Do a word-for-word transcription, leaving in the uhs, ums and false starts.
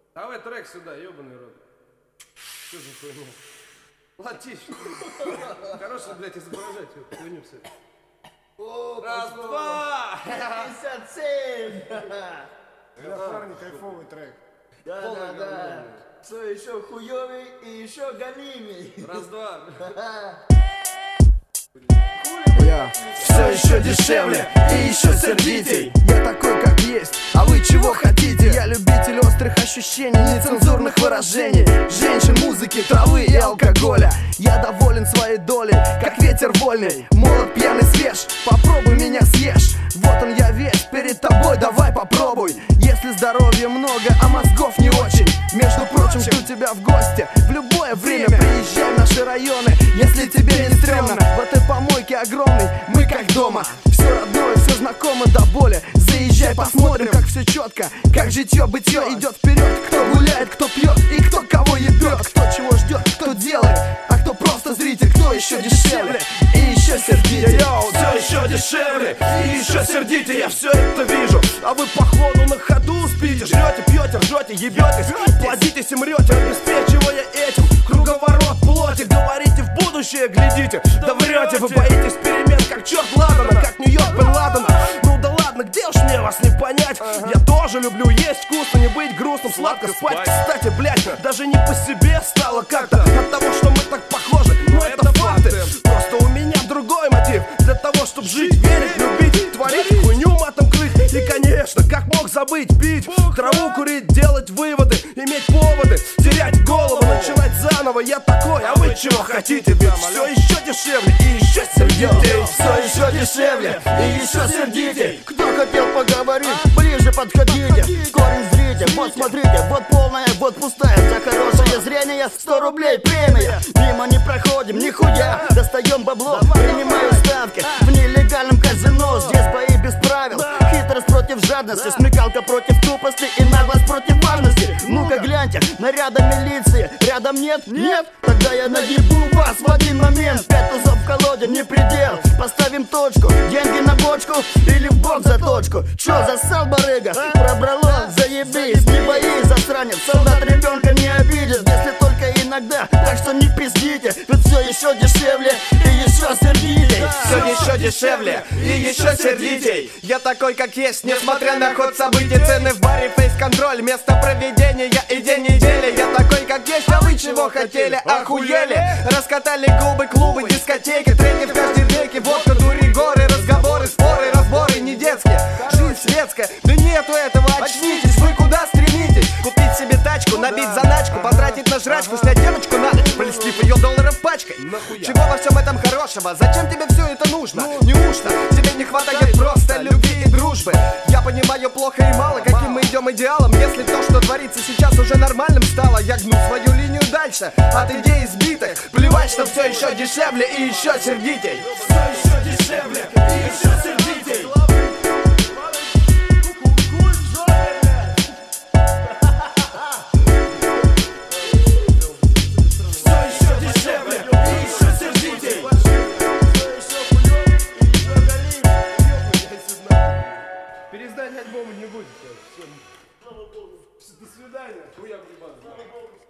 Давай трек сюда, ебаный рот. Что за хуйня? Латищ. Хорошо, блядь, изображать эту хуйню все. Раз, два! пятьдесят семь! Да, парни, кайфовый трек. Да, да, да. Все еще хуёвый и еще галимый. Раз, два. Я все еще дешевле и еще сердитей. Я такой, как есть, а вы чего хотите? Я любитель острых ощущений, нецензурных выражений, женщин, музыки, травы и алкоголя. Я доволен своей долей, как ветер вольный. Молод, пьяный, свеж, попробуй меня съешь. Вот он я весь перед тобой, давай попробуй. Если здоровья много, а мозгов не очень, между прочим, жду тебя в гости в любое время. Приезжай в наши районы, если тебе не стрёмно. В этой помойке огромной мы как дома. Все родное, все знакомо до боли. Заезжай, посмотрим, как все четко, как житье-бытье идет вперед. Кто гуляет, кто пьет и кто кого ебет. Кто чего ждет, кто делает, а кто просто зритель. Кто еще дешевле и еще сердитей. Йоу, все еще дешевле и еще сердитей. Я все это вижу, а вы походу на ходу спите. Жрете, пьете, ржете, ебетесь, плодитесь и мрете, обеспечивая этим круговорот плоти. Говорите в будущее, глядите, да врете. Вы боитесь перемен, как черт Ладана, как Нью-Йорк Бен Ладена. Ну да ладно, где уж мне вас не понять? Я тоже люблю есть вкусно, не быть грустным, сладко спать. Кстати, блять, даже не по себе стало как-то от того, что мы так похожи. Но это факты, просто у меня другой мотив. Для того, чтобы жить, верить, любить, творить хуйню матом крыть. И конечно, как мог забыть пить, траву курить, делать выводы, иметь поводы, терять голову, начинать заново. Я такой, а вы чего хотите? Ведь все еще дешевле и еще сердитей. Все еще дешевле и еще сердитей. Кто хотел поговорить, ближе подходите. Корень зрите, вот смотрите, вот полная, вот пустая. За хорошее зрение сто рублей премия. Мимо не проходим, нихуя, достаем бабло, принимаю ставки в нелегальном казино. Здесь бои без правил, хитрость против жадности, смекалка против тупости и наглость против важности. Ну-ка гляньте, наряда милиции рядом нет? Нет? Тогда я наебу вас в один момент. Пять тузов в колоде, не предел. Поставим точку, деньги на бочку или в бок за точку. Чё, засал барыга? Пробрало, заебись, не боись, засранец. Солдат ребенка не обидит, если только иногда. Так что не пиздите, ведь все еще дешевле и еще сердитей. Все еще дешевле и еще сердитей. Я такой, как есть, несмотря на ход событий. Цены в баре, фейс-контроль, место проведения и день недели. Я такой, как есть, а вы чего хотели? Охуели? Раскатали клубы, клубы, дискотеки, треки в каждой веке. Водка, дури, горы, разговоры, споры, разборы не детские. Жизнь светская, да нету этого, очнитесь. Вы куда стремитесь? Купить себе тачку, набить заначку, потратить на жрачку, снять девочку на ночь, полистив ее долларов пачкой. Чего во всем этом хорошего? Зачем тебе все это нужно? Неужто тебе не хватает просто любви и дружбы? Я понимаю плохо и мало, каким мы идем идеалом. Если то, что творится сейчас, уже нормальным стало, я гну свою линию дальше от идей избитых. Плевать, что все еще дешевле и еще сердитей. Все еще дешевле и еще сердитей. Переиздание альбома не будет. Все. До свидания. Хуя, блин.